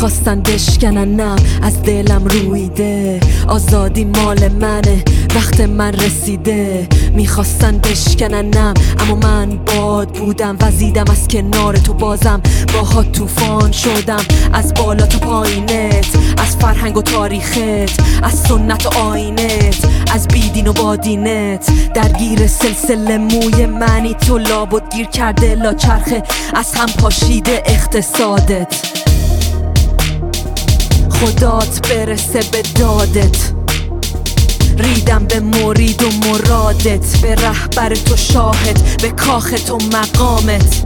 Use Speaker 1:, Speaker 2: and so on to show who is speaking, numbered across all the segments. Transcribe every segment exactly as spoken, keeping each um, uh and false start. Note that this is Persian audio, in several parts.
Speaker 1: میخواستن بشکننم از دلم رویده. آزادی مال منه وقت من رسیده. میخواستن بشکننم اما من باد بودم، وزیدم از کنار تو بازم باهات طوفان شدم. از بالا تا پایینت، از فرهنگ و تاریخت، از سنت و آینت، از بیدین و بادینت. درگیر سلسله موی منی تو، لابد گیر کرده لا چرخه از هم پاشیده اقتصادت. خدات برسه به دادت، ریدم به مرید و مرادت، به رهبر تو شاهد، به کاخ تو مقامت.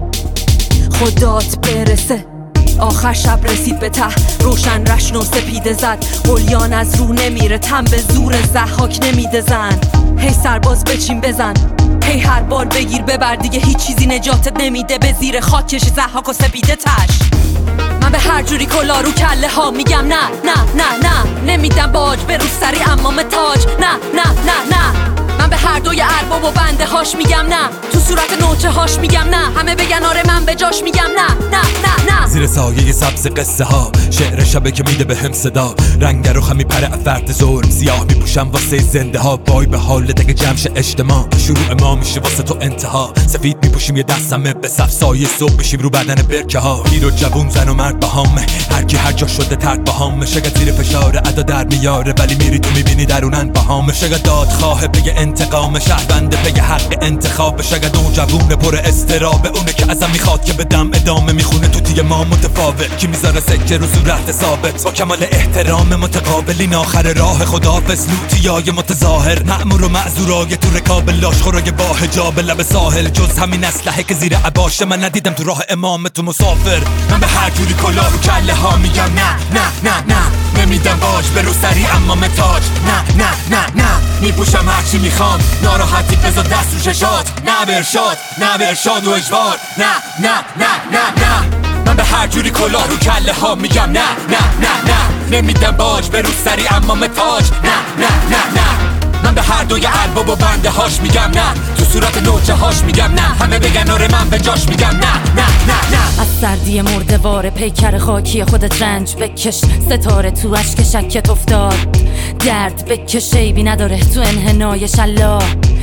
Speaker 1: خدات برسه. آخر شب رسید به ته، روشن رشن و سپیده زد. قلیان از رو نمیره، تن به زور ضحاک نمیده زن. هی سرباز بچین بزن، هی هر بار بگیر ببر، دیگه هیچ چیزی نجاتت نمیده. به زیر خاک کشی ضحاک و سپیده تش. من به هر جوری کلا رو کله ها میگم نه نه نه نه. نمیدم باج به رو سری امام تاج، نه نه نه نه. من به هر دوی ارباب و بنده هاش میگم نه، تو صورت نوچه هاش میگم نه. همه بگن آره من به جاش میگم نه نه نه نه.
Speaker 2: زیر سایه سبز قصه ها، شعر شبه که میده به هم صدا. رنگ رو خمی پره افرد ظلم، سیاه میپوشم واسه زنده ها. وای به حال دگه جمش اجتماع، شروع ما میشه واسه تو انتها. سفید میپوشیم یه دستمه به صف، سایه صبح بشیم رو بدن برکه ها. پیر و جوون زن و مرد بهامه، هر کی هر جا شده ترک بهامه. شگه زیر فشار ادا در میاره، ولی میری تو میبینی درونن بهامه. شگه دادخواه بگه انتقام، شهرونده بگه حق انتخاب. شگه دو جوون پر استرابه، اونه که ازم میخواد که بدم ادامه. میخونه تو دیگه ما متفاوت، کی میذاره سکه رو صورت ثابت. با کمال احترام متقابلین آخر راه خداحافظ. لوتیای متظاهر، مأمور و معذورای تو رکاب لاشخورای با حجاب لب ساحل. جز همین اسلحه که زیر عباشه من ندیدم تو راه امام تو مسافر. من به هر جوری کلاه رو کله ها میگم نه نه نه نه. نمیدم باج به رو سری امام تاج، نه نه نه نه. میپوشم هرچی میخوام، ناراحتی بذار دست رو ششات. نه به ارشاد، نه به ارشاد و اجبار، نه نه نه نه نه. من به هر جوری کلاه رو کله ها میگم نه نه نه نه. نمیدم باج به رو سری امام تاج، نه نه نه نه. من به هر دوی ارباب و بنده هاش میگم نه، تو صورت نوچه هاش میگم نه. همه بگن آره من به جاش میگم نه نه نه نه.
Speaker 1: از سردی مردوار پیکر خاکی خودت رنج بکش، ستاره تو اشک شکت افتاد. درد بکش عیبی نداره تو انحنای شلا.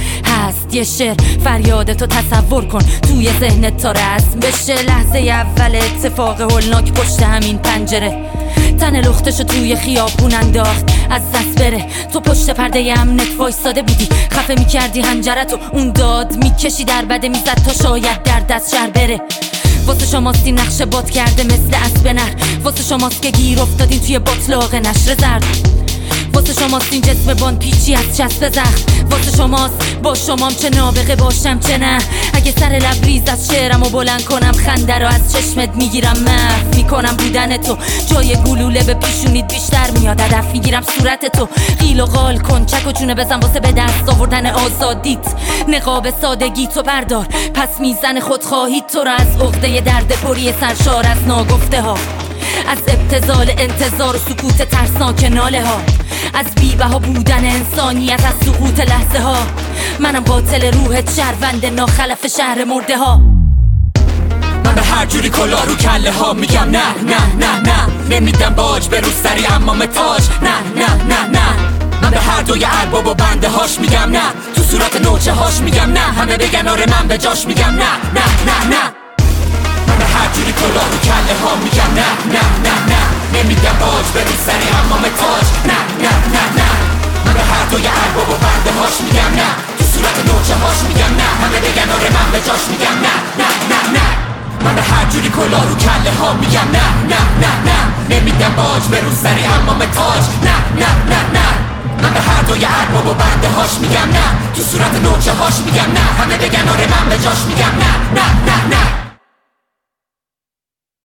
Speaker 1: هست یه شعر فریاد تو تصور کن توی ذهنت تا رسم بشه. لحظه اول اتفاق هولناک پشت همین پنجره، تن لختشو توی خیابون انداخت از دست بره. تو پشت پرده امنت وایساده بودی، خفه میکردی هنجرتو، اون داد میکشی در بده میزد تا شاید در دست شر بره. واسه شماستی نقشه باد کرده مثل اسب نر، واسه شماست که گیر افتادین توی باطلاق نشر زرد. واسه شماست این جسم بان پیچی از چسب زخم. واسه شماست با شمام چه نابغه باشم چه نه. اگه سر لبریز از شعرمو بلند کنم، خنده رو از چشمت میگیرم، محو میکنم بودن تو. جای گلوله به پیشونید بیشتر میاد، هدف میگیرم صورت تو. قیل و قال کن، چک و چونه بزن واسه به دست آوردن آزادیت. نقاب سادگی تو بردار، پس میزن خودخواهی تو رو از عقده درد پری سرشار از ناگفته ها. از ابتذال انتظار و سکوت ترسناک ناله ها، از بی‌بها بودن انسانیت، از سقوط لحظه ها. منم قاتل روحت، شهروند ناخلف شهر مرده ها.
Speaker 2: من به هر جوری کلاه رو کله ها میگم نه نه نه نه. نمیدم باج به رو سری امام تاج، نه نه نه نه. من به هر دوی ارباب و بنده هاش میگم نه، تو صورت نوچه هاش میگم نه. همه بگن آره من به جاش میگم نه نه نه نه. من به هر جوری کلاه رو کله ها میگم نه نه نه نه. نمیدم باج به رو سری امام تاج، نه نه نه نه. من به هر دوی ارباب و بنده هاش میگم نه، تو صورت نوچه هاش میگم نه. همه بگن آره من به جاش میگم نه نه نه نه. من به هر جوری کلاه رو کله ها میگم نه نه نه نه. نمیدم باج به رو سری امام تاج، نه نه نه نه. من به هر دوی ارباب و بنده هاش میگم نه، تو صورت نوچه هاش میگم نه. همه بگن آره من به جاش میگم نه نه نه نه.